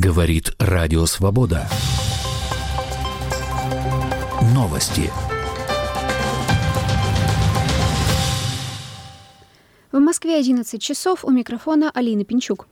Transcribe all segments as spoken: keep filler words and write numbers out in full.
Говорит Радио Свобода. Новости. В Москве одиннадцать часов, у микрофона Алина Пинчук.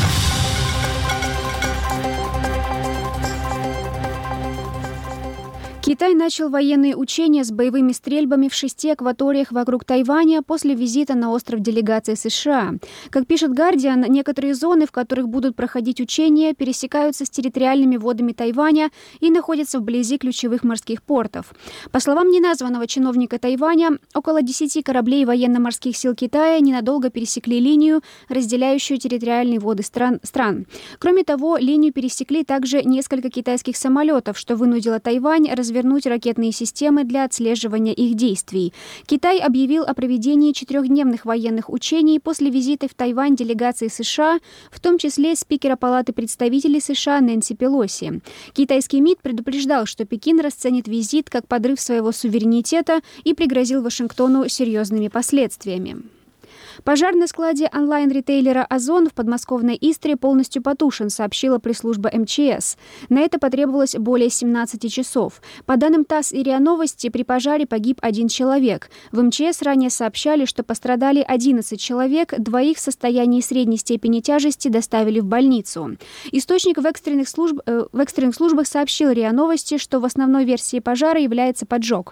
Китай начал военные учения с боевыми стрельбами в шести акваториях вокруг Тайваня после визита на остров делегации США. Как пишет «Гардиан», некоторые зоны, в которых будут проходить учения, пересекаются с территориальными водами Тайваня и находятся вблизи ключевых морских портов. По словам неназванного чиновника Тайваня, около десяти кораблей военно-морских сил Китая ненадолго пересекли линию, разделяющую территориальные воды стран. стран. Кроме того, линию пересекли также несколько китайских самолетов, что вынудило Тайвань развернуть ракетные системы для отслеживания их действий. Китай объявил о проведении четырехдневных военных учений после визита в Тайвань делегации США, в том числе спикера Палаты представителей США Нэнси Пелоси. Китайский МИД предупреждал, что Пекин расценит визит как подрыв своего суверенитета и пригрозил Вашингтону серьезными последствиями. Пожар на складе онлайн-ритейлера «Озон» в подмосковной Истре полностью потушен, сообщила пресс-служба эм че эс. На это потребовалось более семнадцати часов. По данным ТАСС и РИА Новости, при пожаре погиб один человек. В эм че эс ранее сообщали, что пострадали одиннадцать человек, двоих в состоянии средней степени тяжести доставили в больницу. Источник в экстренных, служб, э, в экстренных службах сообщил РИА Новости, что в основной версией пожара является поджог.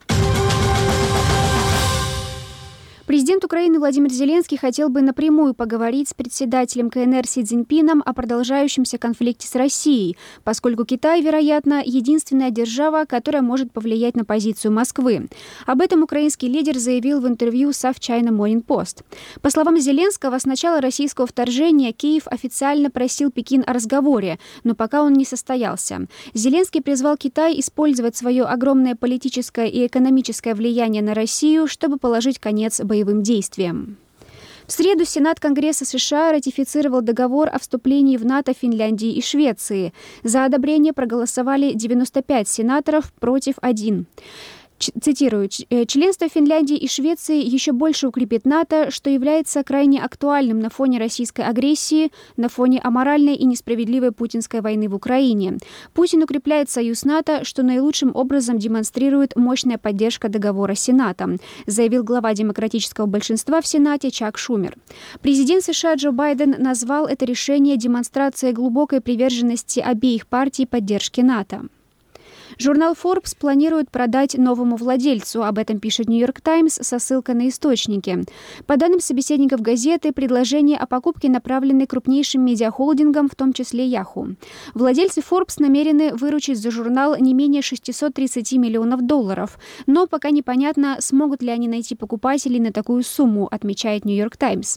Президент Украины Владимир Зеленский хотел бы напрямую поговорить с председателем ка эн эр Си Цзиньпином о продолжающемся конфликте с Россией, поскольку Китай, вероятно, единственная держава, которая может повлиять на позицию Москвы. Об этом украинский лидер заявил в интервью South China Morning Post. По словам Зеленского, с начала российского вторжения Киев официально просил Пекин о разговоре, но пока он не состоялся. Зеленский призвал Китай использовать свое огромное политическое и экономическое влияние на Россию, чтобы положить конец боевым действиям. В среду Сенат Конгресса США ратифицировал договор о вступлении в НАТО Финляндии и Швеции. За одобрение проголосовали девяносто пять сенаторов против одного. Цитирую, «Членство Финляндии и Швеции еще больше укрепит НАТО, что является крайне актуальным на фоне российской агрессии, на фоне аморальной и несправедливой путинской войны в Украине. Путин укрепляет союз НАТО, что наилучшим образом демонстрирует мощная поддержка договора Сената», заявил глава демократического большинства в Сенате Чак Шумер. Президент США Джо Байден назвал это решение демонстрацией глубокой приверженности обеих партий поддержке НАТО. Журнал Forbes планирует продать новому владельцу. Об этом пишет Нью-Йорк Таймс со ссылкой на источники. По данным собеседников газеты, предложения о покупке направлены крупнейшим медиахолдингам, в том числе Yahoo. Владельцы Forbes намерены выручить за журнал не менее шестьсот тридцать миллионов долларов. Но пока непонятно, смогут ли они найти покупателей на такую сумму, отмечает Нью-Йорк Таймс.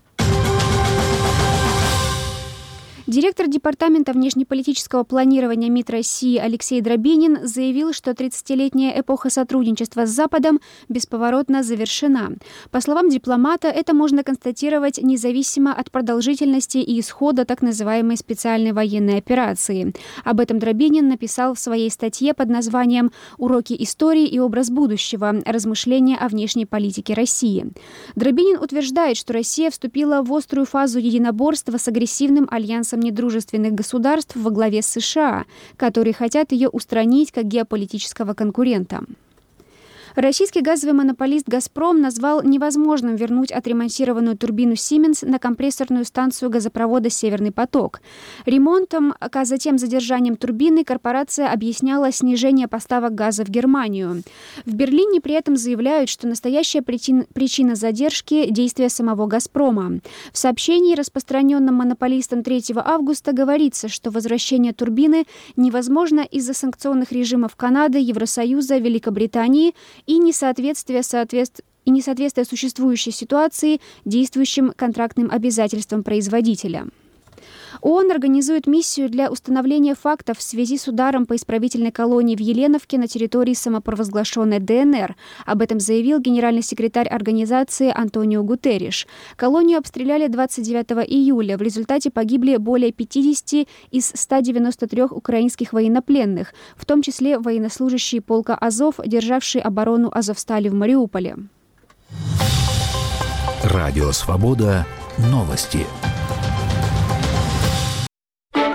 Директор Департамента внешнеполитического планирования МИД России Алексей Дробинин заявил, что тридцатилетняя эпоха сотрудничества с Западом бесповоротно завершена. По словам дипломата, это можно констатировать независимо от продолжительности и исхода так называемой специальной военной операции. Об этом Дробинин написал в своей статье под названием «Уроки истории и образ будущего. Размышления о внешней политике России». Дробинин утверждает, что Россия вступила в острую фазу единоборства с агрессивным альянсом недружественных государств во главе с США, которые хотят ее устранить как геополитического конкурента. Российский газовый монополист «Газпром» назвал невозможным вернуть отремонтированную турбину «Сименс» на компрессорную станцию газопровода «Северный поток». Ремонтом, а затем задержанием турбины корпорация объясняла снижение поставок газа в Германию. В Берлине при этом заявляют, что настоящая причина, причина задержки – действия самого «Газпрома». В сообщении, распространенном монополистом третьего августа, говорится, что возвращение турбины невозможно из-за санкционных режимов Канады, Евросоюза, Великобритании и несоответствия, соответств... и несоответствия существующей ситуации действующим контрактным обязательствам производителя. ООН организует миссию для установления фактов в связи с ударом по исправительной колонии в Еленовке на территории самопровозглашенной Дэ Эн Эр. Об этом заявил генеральный секретарь организации Антонио Гутерриш. Колонию обстреляли двадцать девятого июля. В результате погибли более пятидесяти из ста девяноста трёх украинских военнопленных, в том числе военнослужащие полка Азов, державшие оборону Азовстали в Мариуполе. Радио Свобода. Новости.